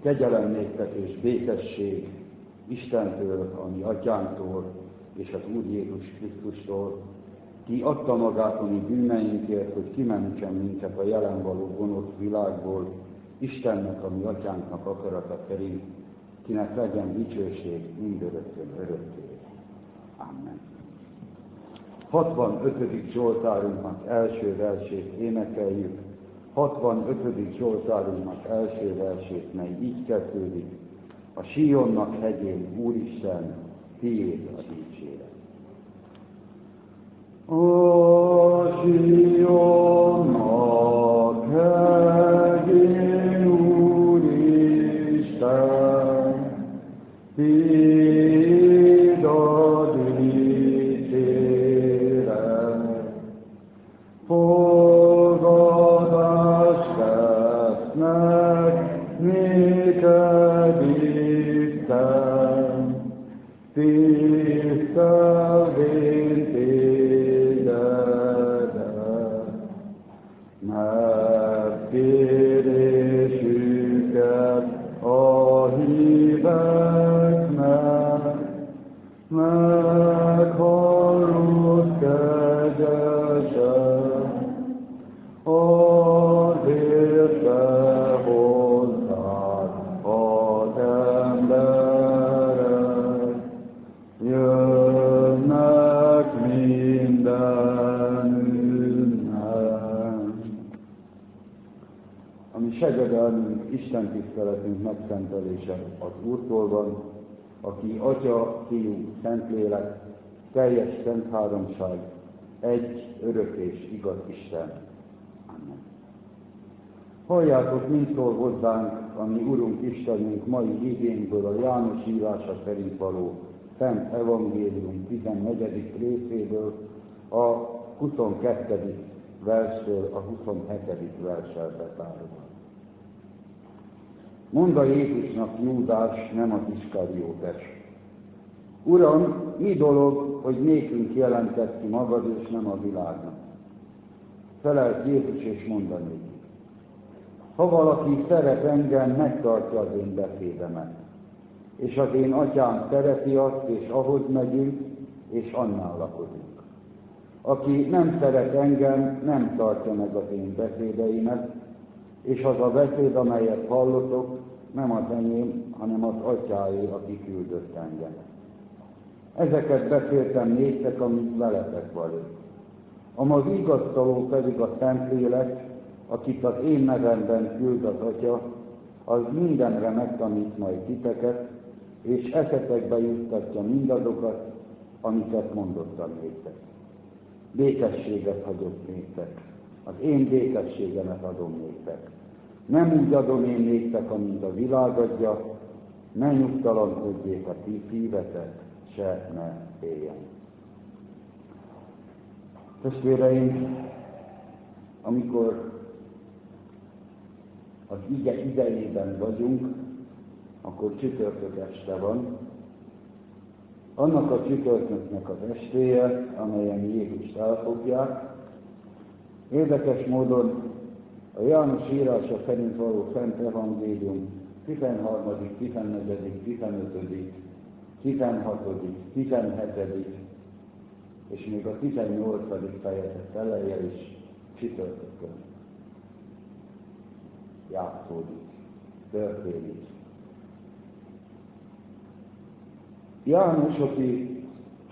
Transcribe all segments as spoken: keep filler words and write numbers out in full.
Kegyelem néktek és békesség Istentől, a mi atyánktól és az Úr Jézus Krisztustól, ki adta magát a mi bűneinkért, hogy kimentsen minket a jelen való gonosz világból, Istennek, a mi atyánknak akarata szerint, kinek legyen dicsőség mindörökkön örökké. Amen. hatvanötödik Zsoltárunknak első versét énekeljük. hatvanötödik Zsoltárunknak első versét, mely így kezdődik: a Sionnak hegyén, Úristen, tiéd a dicséret. A Sionnak hegyén, Úristen, tiéd a dicséret. Fogadást tesznek néked Isten, tisztelvén tégedet, mert kérésüket a híveknek, meghallod kegyesen, azért te hozzád az emberek, jönnek mindenünnen. A mi segedelmünk, Isten tiszteletünk megszentelése az Úrtól van, aki Atya, Fiú, Szentlélek, teljes szent háromság, egy örök és igaz Isten. Amen. Halljátok, mint szól hozzánk a mi Urunk Istenünk mai igényből a János írása szerint való Szent Evangélium tizennegyedik részéből, a huszonkettedik verstől a huszonhetedik verssel betárva. Mondta Jézusnak Júdás, nem az Iskariótes: Uram, mi dolog, hogy nékünk jelentett ki magad, és nem a világnak? Felelt Jézus, és mondta néki: ha valaki szeret engem, megtartja az én beszédemet, és az én atyám szereti azt, és ahhoz megyünk, és annál lakozunk. Aki nem szeret engem, nem tartja meg az én beszédeimet, és az a beszéd, amelyet hallotok, nem az enyém, hanem az atyáé, aki küldött engem. Ezeket beszéltem néktek, amit veletek vagyok. A vigasztaló pedig a Szentlélek, akit az én nevemben küld az Atya, az mindenre megtanít majd titeket, és eszetekbe juttatja mindazokat, amiket mondottam néktek. Békességet hagyok néktek, az én békességemet adom néktek. Nem úgy adom én néktek, amint a világ adja, ne nyugtalankodjék a ti szívetek, se ne féljen. Testvéreim, amikor az ige idejében vagyunk, akkor csütörtök este van. Annak a csütörtöknek az estéje, amelyen Jézust elfogják. Érdekes módon a János írása szerint való Szent Evangélium tizenharmadik, tizennegyedik, tizenötödik, tizenhatodik, tizenhetedik és még a tizennyolcadik fejezet eleje is csütörtökön játszódik, történik. János, aki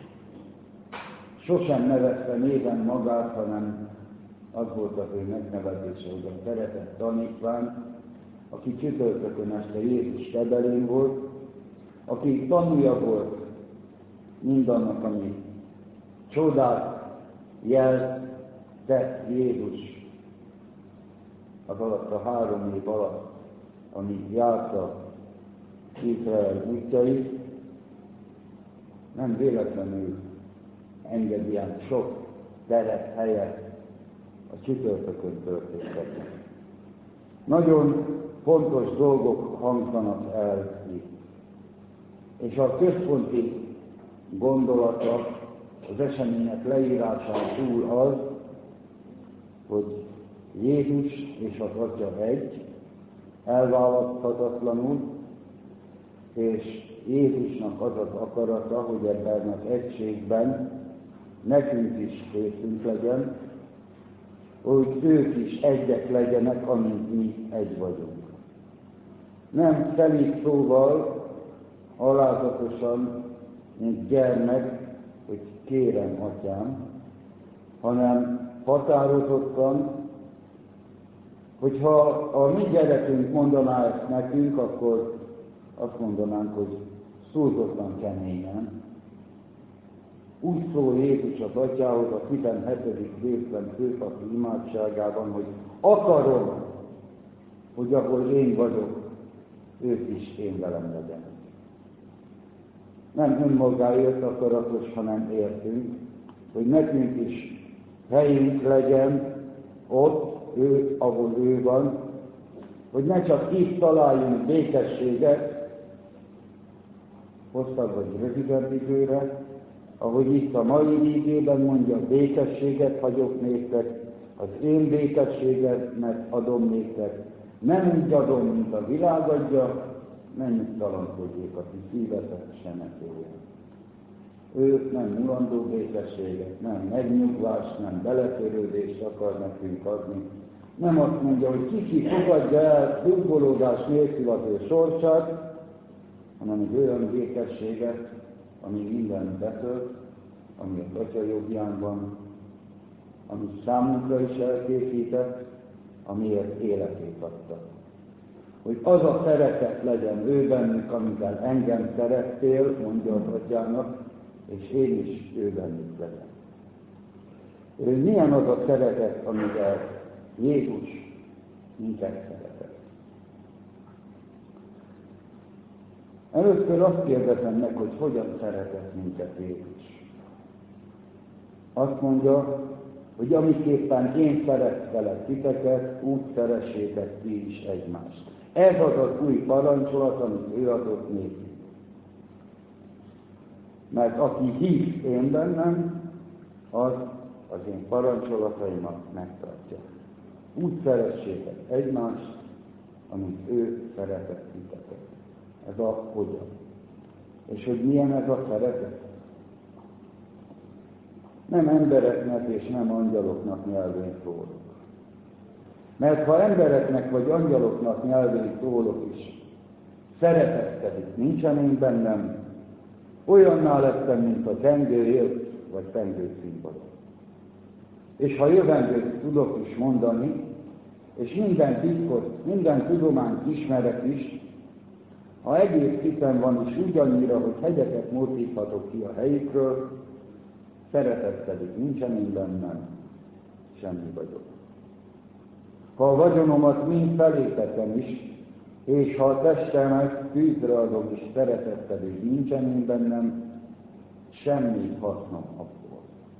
sosem nevezte néven magát, hanem az volt az ő megnevezése, hogy a szeretett tanítvány, aki csütörtökön este Jézus kebelén volt, aki tanúja volt mindannak, ami csodát, jelt, tett Jézus az alatt a három év alatt, ami járta Izrael útjait, nem véletlenül enged ilyen sok teret, helyet a csütörtökön történtek. Nagyon fontos dolgok hangzanak el itt. És a központi gondolata az események leírásán túl az, hogy Jézus és az Atya egy, elválaszthatatlanul, és Jézusnak az az akarata, hogy ebben az egységben nekünk is részünk legyen, hogy ők is egyek legyenek, amint mi egy vagyunk. Nem szelíd szóval, alázatosan, mint gyermek, hogy kérem, atyám, hanem határozottan, hogyha a mi gyerekünk mondaná ezt nekünk, akkor azt mondanánk, hogy szúrtottan keményen. Úgy szól Jézus az atyához a tizenhetedik részben főpapi imádságában, hogy akarom, hogy ahol én vagyok, ők is én velem legyenek. Nem önmagáért akaratos, hanem értünk, hogy nekünk is helyünk legyen ott, ő, ahol ő van, hogy ne csak itt találjunk békességet, hosszabb vagy rövidebb időre, ahogy itt a mai igében mondja, békességet hagyok néktek, az én békességemet adom néktek, nem úgy adom, mint a világ adja, nem nyugtalankodjék a ti szívetek, se ne féljen. Ő nem mulandó békességet, nem megnyugvást, nem beletörődést akar nekünk adni. Nem azt mondja, hogy kiki fogadja el dugbolódás nélkül az ő sorsát, hanem egy olyan békességet, ami mindent betölt, ami az Atya jobbján van, ami számunkra is elkészített, amiért életét adta. Hogy az a szeretet legyen ő bennük, amivel engem szerettél, mondja az Atyának, és én is ő bennük legyen. Ő milyen az a szeretet, amivel Jézus minket szeretett? Először azt kérdezem meg, hogy hogyan szeretett minket Jézus. Azt mondja, hogy amiképpen én szerettelek titeket, úgy szeressétek ti is egymást. Ez az az új parancsolat, amit ő adott nékünk. Mert aki hisz én bennem, az az én parancsolataimat megtartja. Úgy szeressétek egymást, amit ő szeretett titeket. Ez a hogyan. És hogy milyen ez a szeretet? Nem embereknek és nem angyaloknak nyelvén szólok. Mert ha embereknek vagy angyaloknak nyelvén szólok is, szeretettedik, nincsen én bennem, olyanná lettem, mint a tengőért vagy tengőszínpadon. És ha jövendőt tudok is mondani, és minden titkot, minden tudományt ismerek is, ha egész hitem van is ugyannyira, hogy hegyeket mozdíthatok ki a helyükről, szeretettedik, nincsen én bennem, semmi vagyok. Ha a vagyonomat mind felétetem is, és ha a testemet tűzre adom is szeretettedik, nincsen én bennem, semmi hasznom abból.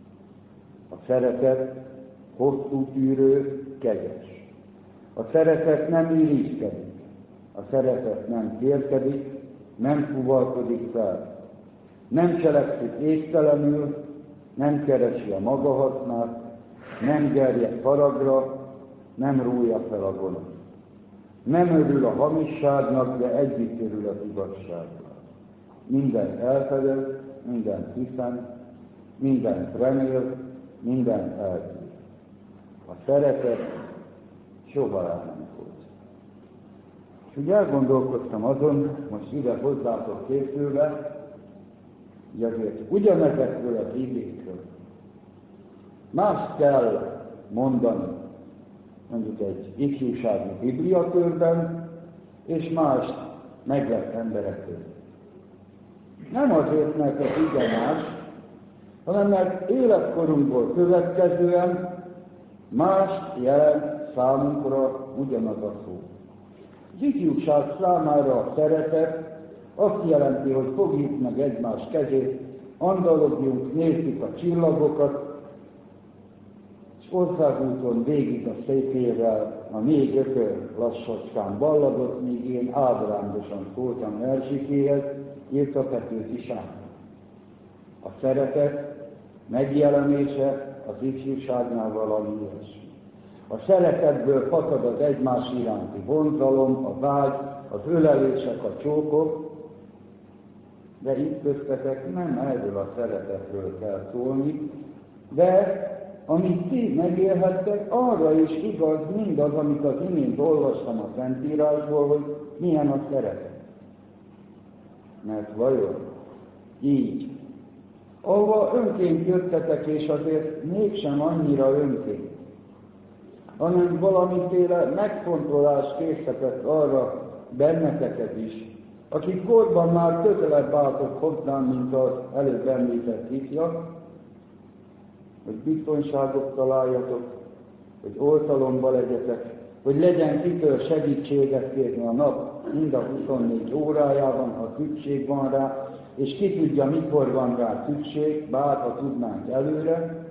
A szeretet hosszú tűrő, kegyes. A szeretet nem irigykedik. A szeretet nem kérkedik, nem fuvalkodik fel. Nem cselekszik égtelenül, nem keresi a maga hasznát, nem gerjed haragra, nem rója fel a gonosz. Nem örül a hamisságnak, de együtt örül az igazsággal. Mindent elfedez, mindent hiszem, mindent remél, mindent eltűr. A szeretet soha el nem fog. És úgy elgondolkoztam azon, most ide hozzátok készülve, hogy azért ugyanezekről az igékről más kell mondani, mondjuk egy ifjúsági bibliakörben, és más meglett emberek között. Nem azért, mert az ige más, hanem mert életkorunkból következően más jelent számunkra ugyanaz a szó. Az ifjúság számára a szeretet azt jelenti, hogy fogjuk meg egymás kezét, andalogjunk, nézzük a csillagokat, és országúton végig a székével a még ökör lassacskán balladott, míg én ábrándosan szóltam Erzsikéhez, írta Petőfi Sándor. A szeretet megjelenése az ifjúságnál valami ilyesmi. A szeretetből fakad az egymás iránti vonzalom, a vágy, az ölelések, a csókok, de itt köztetek nem erről a szeretetről kell szólni, de amit ti megélhettek, arra is igaz mindaz, amit az imént olvastam a Szentírásból, hogy milyen a szeretet. Mert vajon így, ahova önként jöttetek, és azért mégsem annyira önként, hanem valamiféle megfontolás készített arra benneteket is, akik korban már közelebb álltok hozzám, mint az előbb említett ifjak, hogy biztonságot találjatok, hogy oltalomba legyetek, hogy legyen kitől segítséget kérni a nap mind a huszonnégy órájában, ha szükség van rá, és ki tudja, mikor van rá szükség, bár ha tudnánk előre.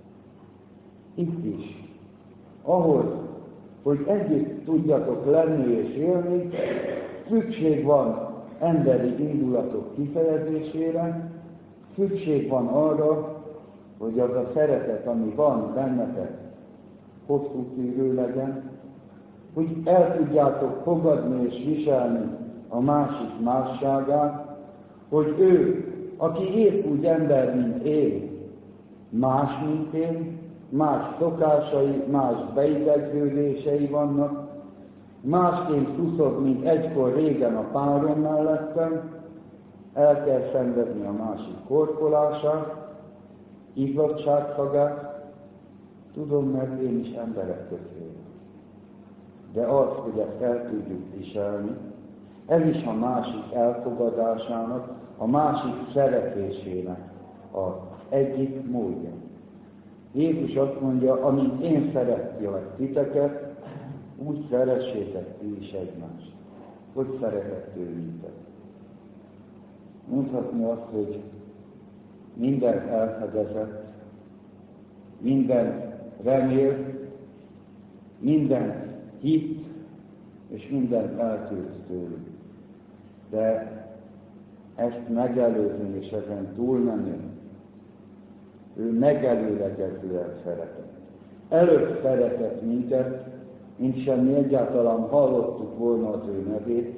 Itt is, ahhoz, hogy együtt tudjatok lenni és élni, szükség van emberi indulatok kifejezésére, szükség van arra, hogy az a szeretet, ami van bennetek, hosszú tűrő legyen, hogy el tudjátok fogadni és viselni a másik másságát, hogy ő, aki épp úgy ember, mint én, más, mint én, más szokásai, más beidegződései vannak, másként szuszog, mint egykor régen a párom mellettem, el kell szenvedni a másik korkolását, izzadságszagát, tudom, mert én is emberek közé. De az, hogy ezt el tudjuk viselni, ez is a másik elfogadásának, a másik szeretésének az egyik módja. Jézus azt mondja, amint én szeretlek titeket, úgy szeressétek ti is egymást. Hogy szeretett ő minket? Mondhatni azt, hogy minden elfedezett, minden remél, minden hitt, és minden eltűnt tőlük. De ezt megelőzni és ezen túlmenni, ő megelőlegezően szeretett. Előbb szeretett minket, mint semmi egyáltalán hallottuk volna az ő nevét,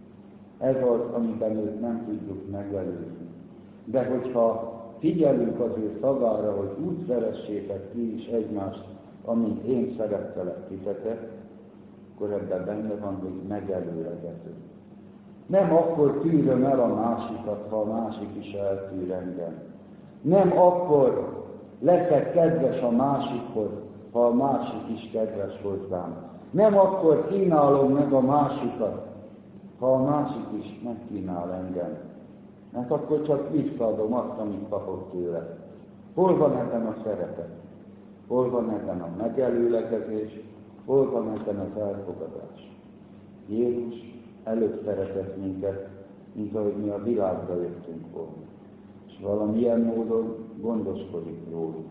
ez az, amiben őt nem tudjuk megelőzni. De hogyha figyelünk az ő szavára, hogy úgy szeressétek ti is egymást, amint én szerettelek titeket, akkor ebben benne van, hogy megelőlegező. Nem akkor tűröm el a másikat, ha a másik is eltűr engem. Nem akkor leszek kedves a másikhoz, ha a másik is kedves hozzám. Nem akkor kínálom meg a másikat, ha a másik is megkínál engem. Mert akkor csak visszaadom azt, amit kapok tőle. Hol van ebben a szeretet? Hol van ebben a megelőlegezés? Hol van ebben az elfogadás? Jézus előbb szeretett minket, mint ahogy mi a világra jöttünk volna. És valamilyen módon gondoskodik róluk.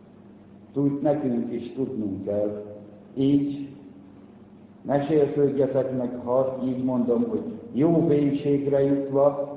Tud, nekünk is tudnunk kell, így mesélkedjetek meg, ha így mondom, hogy jó vénségre jutva,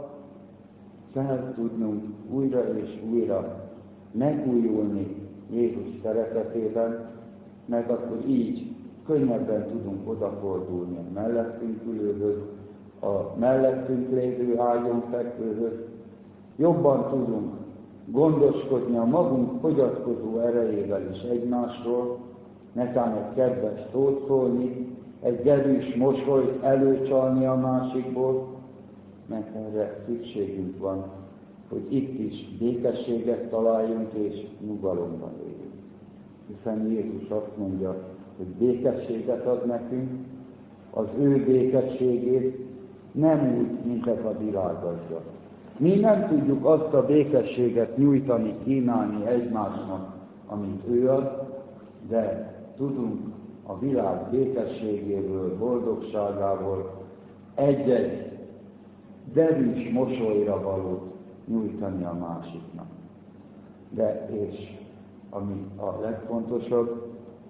kell tudnunk újra és újra megújulni Jézus szeretetében, mert akkor így könnyebben tudunk odafordulni a mellettünk ülőhöz, a mellettünk lévő ágyon fekvőhöz, jobban tudunk gondoskodni a magunk fogyatkozó erejével is egymásról, netán egy kedves szót szólni, egy gerűs mosolyt előcsalni a másikból, mert erre szükségünk van, hogy itt is békességet találjunk és nyugalomban éljünk. Hiszen Jézus azt mondja, hogy békességet ad nekünk, az ő békességét nem úgy, mint ez a világ adja. Mi nem tudjuk azt a békességet nyújtani, kínálni egymásnak, amit ő ad, de tudunk a világ békességéből, boldogságából egy-egy derűs mosolyra valót nyújtani a másiknak. De és ami a legfontosabb,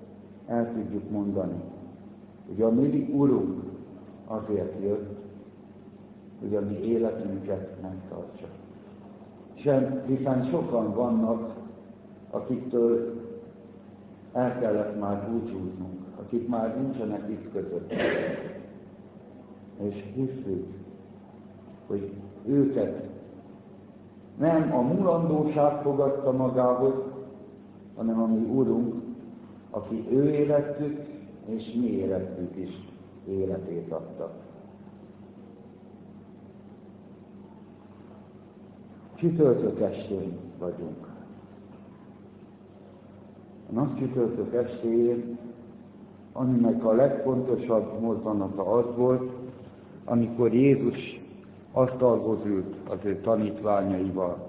el tudjuk mondani, hogy a mi Urunk azért jött, hogy a mi életünket megtartsa. Sem, hiszen sokan vannak, akiktől el kellett már búcsúznunk. akik már nincsenek itt között. És hiszük, hogy őket nem a mulandóság fogadta magához, hanem a mi Úrunk, aki ő életük és mi életük is életét adta. Csütörtök estén vagyunk. A napcsütörtök estéjén, aminek a legfontosabb mozzanata az volt, amikor Jézus asztalhoz ült az ő tanítványaival.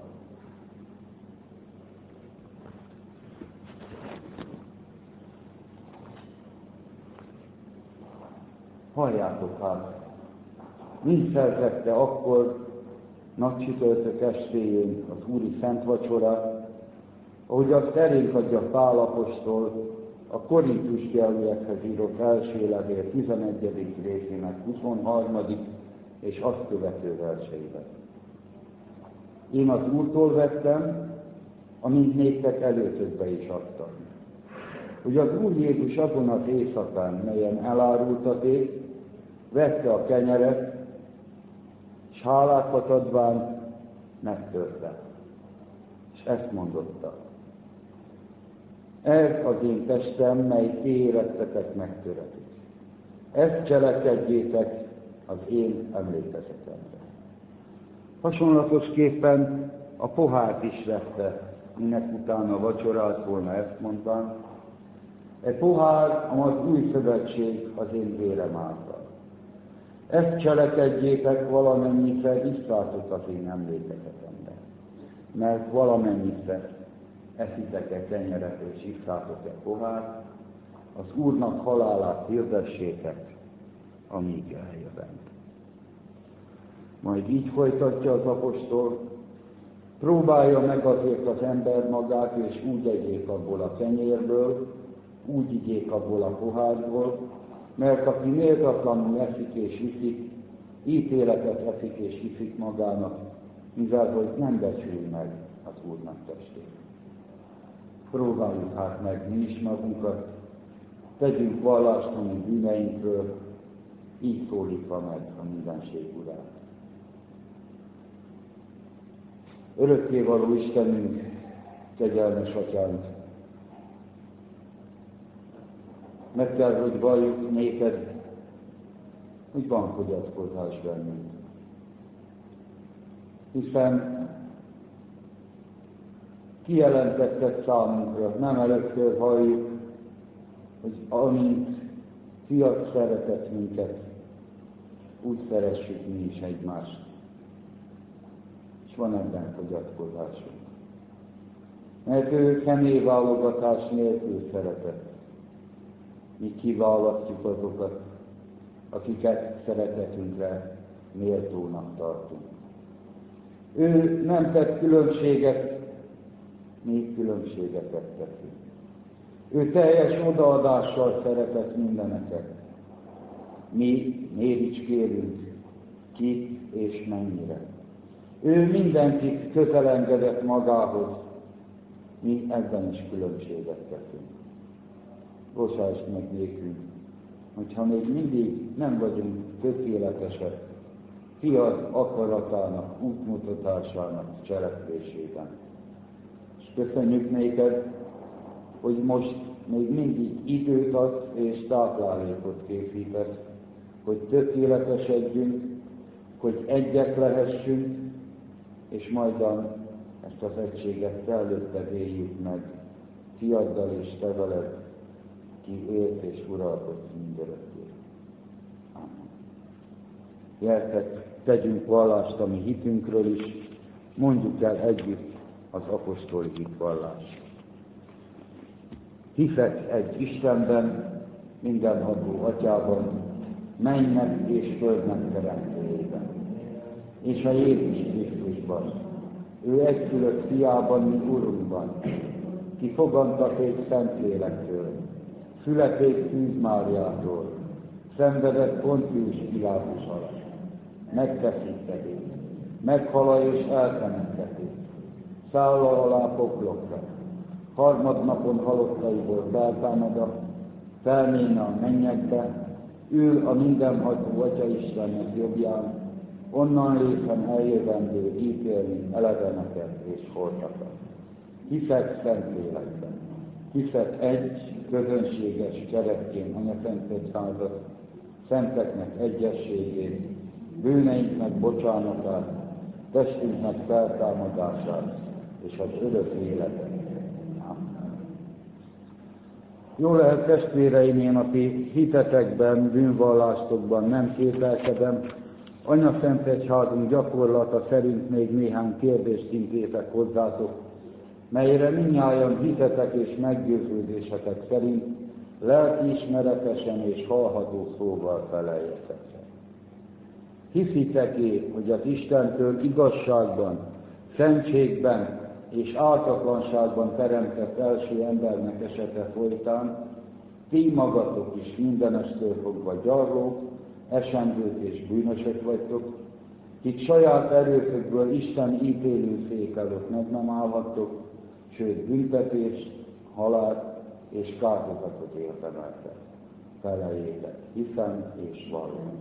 Halljátok hát, mind felvette akkor napcsütörtök estéjén az Úri Szent Vacsorát, ahogy azt elénk adja Pál apostol a Korintusbeliekhez írott első levél tizenegyedik részének huszonharmadik és azt követő verseiben. Én az Úrtól vettem, amint néktek előtökbe is adtam, hogy az Úr Jézus azon az éjszakán, melyen elárultaték, vette a kenyeret, s hálákat adván megtörte. És ezt mondotta: ez az én testem, mely ti érettetek megtöretik. Ezt cselekedjétek az én emlékezetemre. Hasonlatosképpen a pohárt is vette, minek utána vacsorált volna, ezt mondtam. E pohár az új szövetség az én vérem által. Ezt cselekedjétek, valamennyiszer isszátok az én emlékezetemre. Mert valamennyiszer eszitek-e kenyeret és isszátok-e pohárt, az Úrnak halálát hirdessétek, amíg eljövend. Majd így folytatja az apostol: próbálja meg azért az ember magát, és úgy egyék abból a kenyérből, úgy igyék abból a pohárból, mert aki méltatlanul eszik és hiszik, ítéletet eszik és hiszik magának, mivel hogy nem becsüli meg az Úrnak testét. Próbáljuk hát meg mi is magunkat, tegyünk vallást a mi bűneinkről, így szólítva meg a mindenség Urát. Örökkévaló Istenünk, kegyelmes Atyánk, meg kell, hogy valljuk néked, hogy van fogyatkozás bennünk. Hiszen kijelentetted számunkra, nem először halljuk, hogy amint fiat szeretett minket, úgy szeressük mi is egymást. És van ebben fogyatkozásunk. Mert ő személyválogatás nélkül szeretett. Mi kiválasztjuk azokat, akiket szeretetünkre méltónak tartunk. Ő nem tett különbséget, mi különbségeket teszünk. Ő teljes odaadással szeretett mindeneket. Mi méricskélünk, kit és mennyire. Ő mindenkit közelengedett magához, mi ebben is különbséget teszünk. Bocsáss meg nékünk, hogyha még mindig nem vagyunk tökéletesek fiad akaratának, útmutatásának cselekvésében. És köszönjük néked, hogy most még mindig időt adsz és táplálékot készítesz, hogy tökéletesedjünk, hogy egyek lehessünk, és majdan ezt az egységet te előtted éljük meg, fiaddal és te veled, ki élt és uralkodsz mindörökké. Amen. Gyertek, tegyünk vallást a mi hitünkről is, mondjuk el együtt az apostoli hitvallást. Hiszek egy Istenben, mindenható Atyában, mennynek és földnek teremtőjében, és a Jézus Krisztusban, ő egyszülött fiában, mi Urunkban, ki fogantaték Szentlélektől, születték Szűz Máriától, szenvedett Pontius Pilátus alatt, megfeszítették, meghala és eltemettették, szállal alá poklokra, harmadnapon halottaiból feltámada, felméne a mennyekbe, ül a mindenható Atya Istennek jobbján, onnan lészen eljövendő ítélni eleveneket és holtakat. Hiszek Szentlélekben, hiszek egy közönséges keresztény anyaszentegyházat, szenteknek egyességét, bűneinknek bocsánatát, testünknek feltámadását és az örök életet. Jó lehet, testvéreim, én a ti hitetekben, bűnvallástokban nem kételkedem, anyaszentegyházunk gyakorlata szerint még néhány kérdést intézek hozzátok, melyre mindnyájan hitetek és meggyőződésetek szerint lelkiismeretesen és hallható szóval feleljetek. Hiszitek-e, hogy az Istentől igazságban, szentségben és ártatlanságban teremtett első embernek esete folytán, ti magatok is mindenestől fogva gyarlók, esendők és bűnösök vagytok, kik saját erőtökből Isten ítélőszék előtt meg nem állhattok, sőt büntetést, halált és kárhozatot érdemeltek. Feleljétek, hiszem és vallom.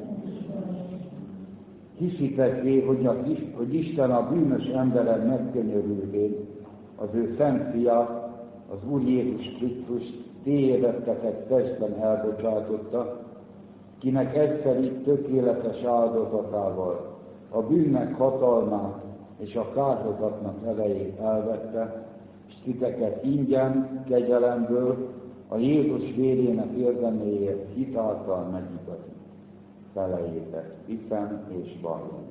Hiszitek-e, hogy, hogy Isten a bűnös emberen megkönyörülvén az ő szent fiát, az Úr Jézus Krisztust ti érettetek testben elbocsátotta, kinek egyszeri tökéletes áldozatával a bűnnek hatalmát és a kárhozatnak erejét elvette, és titeket ingyen, kegyelemből a Jézus vérének érdeméért hitáltal megigazít. Feleljétek, hiszem és vallom.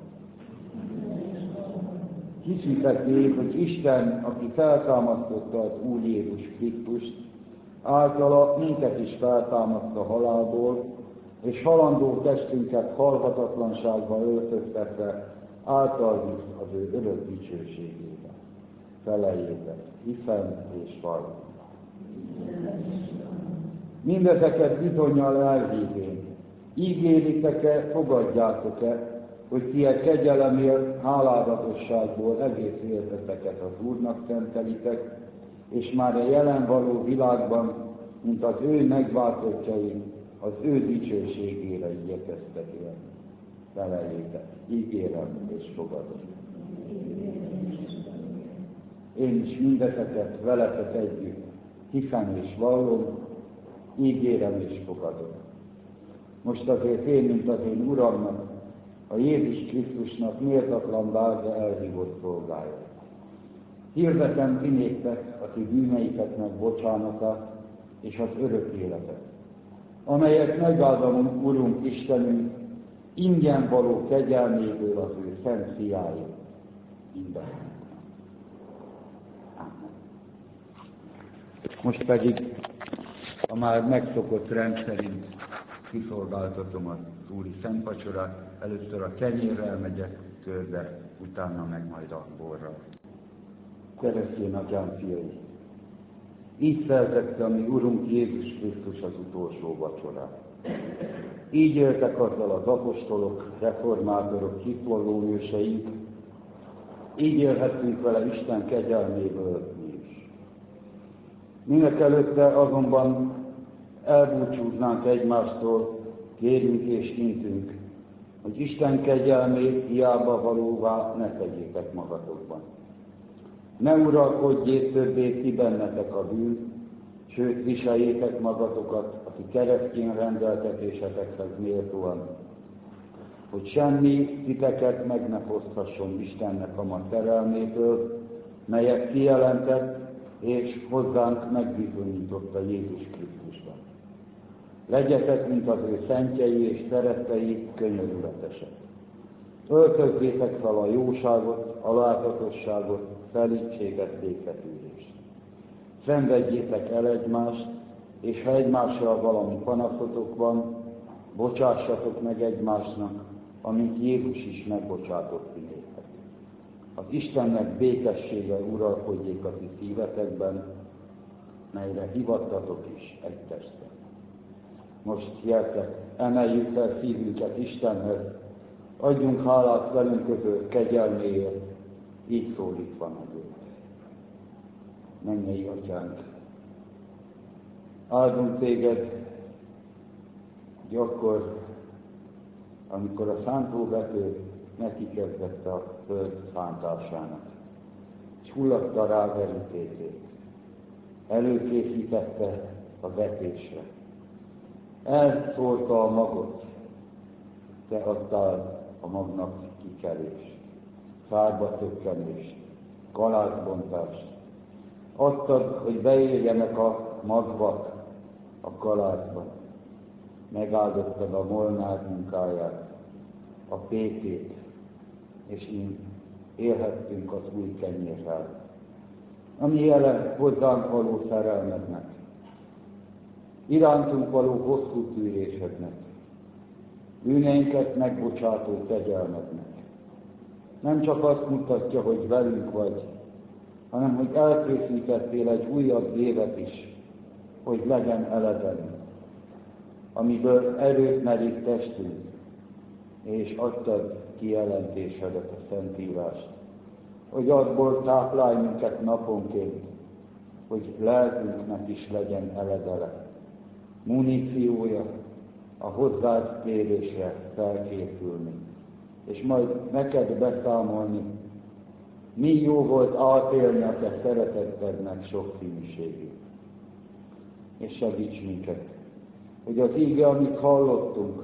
Hiszitek-e, hogy Isten, aki feltámasztotta az Úr Jézus Krisztust, általa minket is feltámasztta halálból, és halandó testünket halhatatlanságba öltöztetve által visz az ő örök dicsőségébe. Feleljétek, hiszem és vallom. Mindezeket bizonnyal elhívén, ígéritek-e, fogadjátok-e, hogy ti egy kegyelemért, hálálatosságból egész életeteket az Úrnak szentelitek, és már a jelen való világban, mint az ő megváltottjai, az ő dicsőségére igyekeztek élni. Feleljétek, ígérem és fogadom. Én is mindezeket veletek együtt hiszem és vallom, ígérem és fogadom. Most azért én, mint az én Uramnak, a Jézus Krisztusnak méltatlan váza elhívott szolgája. Hirdetem ti néktek a ti bűneiteknek bocsánatát és az örök életet, amelyet megáldom Urunk Istenünk ingyen való kegyelméből az ő szent fiáért. Minden. Most pedig a már megszokott rend szerint kiszolgáltatom az úri szentvacsorát. Először a kenyérrel megyek körbe, utána meg majd a borral. Keresztény atyám fiai, így szervezte a mi Urunk Jézus Krisztus az utolsó vacsorát. Így éltek azzal az apostolok, reformátorok, hitvalló őseink, így élhettünk vele Isten kegyelméből mi is. Mindenekelőtte azonban elbúcsúznánk egymástól, kérünk és intünk, hogy Isten kegyelmét hiába valóvá ne tegyétek magatokban. Ne uralkodjék többé ti bennetek a bűn, sőt viseljétek magatokat a ti keresztény rendeltetésetekhez méltóan, hogy semmi titeket meg ne foszthasson Istennek a ma terelméből, melyet kijelentett és hozzánk megbizonyította Jézus Krisztusban. Legyetek, mint az ő szentjei és szerettei, könyörületesek. Öltözzétek fel a jóságot, a láthatóságot, felítséget, béketűrést. Szenvedjétek el egymást, és ha egymással valami panaszotok van, bocsássatok meg egymásnak, amint Jézus is megbocsátott ti néktek. Az Istennek békessége uralkodjék a ti szívetekben, melyre hivattatok is egy testben. Most gyertek, emeljük fel szívünket Istenhez, adjunk hálát velünk között kegyelméért, így szólítva meg őt. Mennyei Atyánk, Áldunk téged, hogy akkor, amikor a szántóvető neki kezdett a föld szántásának, és hullatta rá verítékét, előkészítette a vetésre, elszórta a magot, te adtál a magnak kikelést, szárba tökkenést, galázbontást. Adtad, hogy beérjenek a magvak a galázba. Megáldottad a molnár munkáját, a pétét, és így élhettünk az új kenyérrel, ami jele hozzánk való szerelmednek, irántunk való hosszú tűrésednek, bűneinket megbocsátó kegyelmednek. Nem csak azt mutatja, hogy velünk vagy, hanem hogy elkészítettél egy újabb évet is, hogy legyen eledeni, amiből erőt merít testünk, és adtad kijelentésedet, a Szentírást, hogy abból táplálj minket naponként, hogy lelkünknek is legyen eledele, muníciója a hozzád térésre felkészülni, és majd neked beszámolni, mi jó volt átélni a te szeretetednek sokszínűségét. És segíts minket, hogy az íge, amit hallottunk,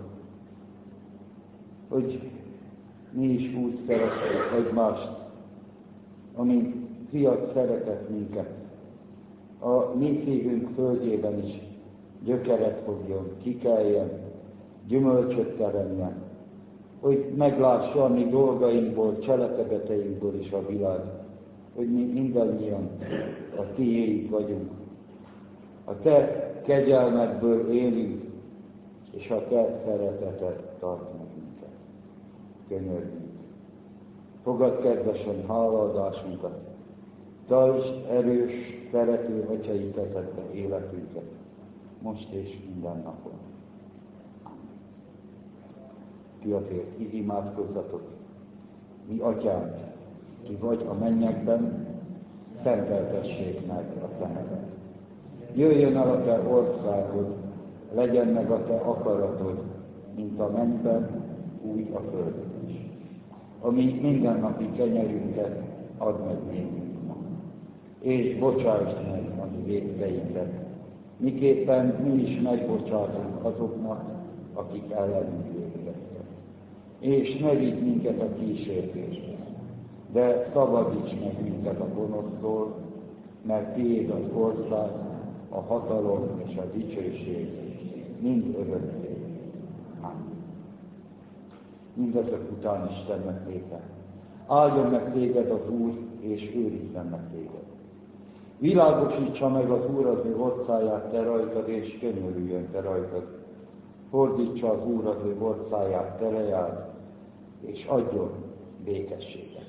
hogy mi is úgy szeretjük egymást, amint fiat szeretett minket, a mi szívünk földjében is gyökeret fogjon, kikeljen, gyümölcsöt teremjen, hogy meglássa a mi dolgainkból, cselekedeteinkből is a világ, hogy mi mindannyian a tiéd vagyunk. A te kegyelmedből élünk, és a te szereteted tart meg minket. Könyörgünk. Fogad kedvesen hálaadásunkat, tartsd erős, szerető atyai kezedbe életünket, most és minden napon. Ti azért így imádkozzatok, mi atyánk, ki vagy a mennyekben, szenteltessék meg a te neved. Jöjjön el a te országod, legyen meg a te akaratod, mint a mennyben, úgy a földön is. Ami mindennapi kenyerünket add meg nékünk ma. És bocsásd meg a mi vétkeinket, miképpen mi is megbocsátunk azoknak, akik ellenünk vétkeztek. És ne vigy minket a kísértésbe, de szabadíts meg minket a gonosztól, mert tiéd az ország, a hatalom és a dicsőség mind örökké. Amen. Mindezek után Istennek népe. Áldjon meg téged az Úr, és őrizzen meg téged. Világosítsa meg az Úr az ő orcáját te rajtad, és könyörüljön te rajtad. Fordítsa az Úr az ő orcáját te rejád, és adjon békességet.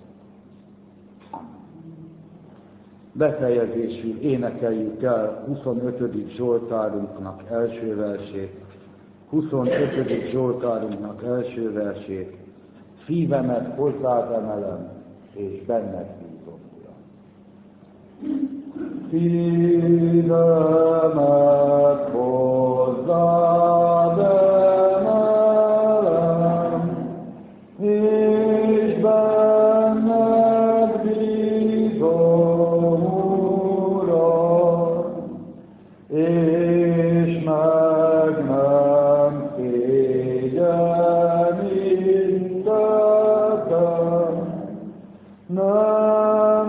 Befejezésül énekeljük el huszonötödik Zsoltárunknak első versét, huszonötödik Zsoltárunknak első versét, szívemet hozzád emelem, és benned bízom, Uram. Szívemet hozzád emelem, és benned bízom, Uram, és meg nem szégyenítettem, nem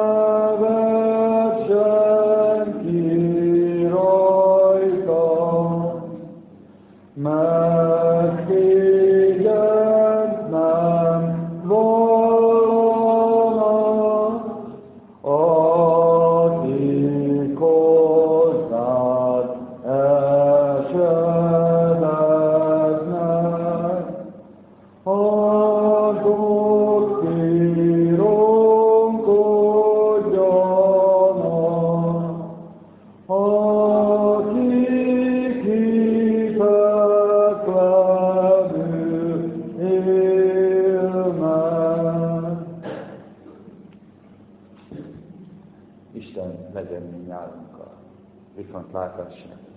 nevet senki rajtam, láthassák.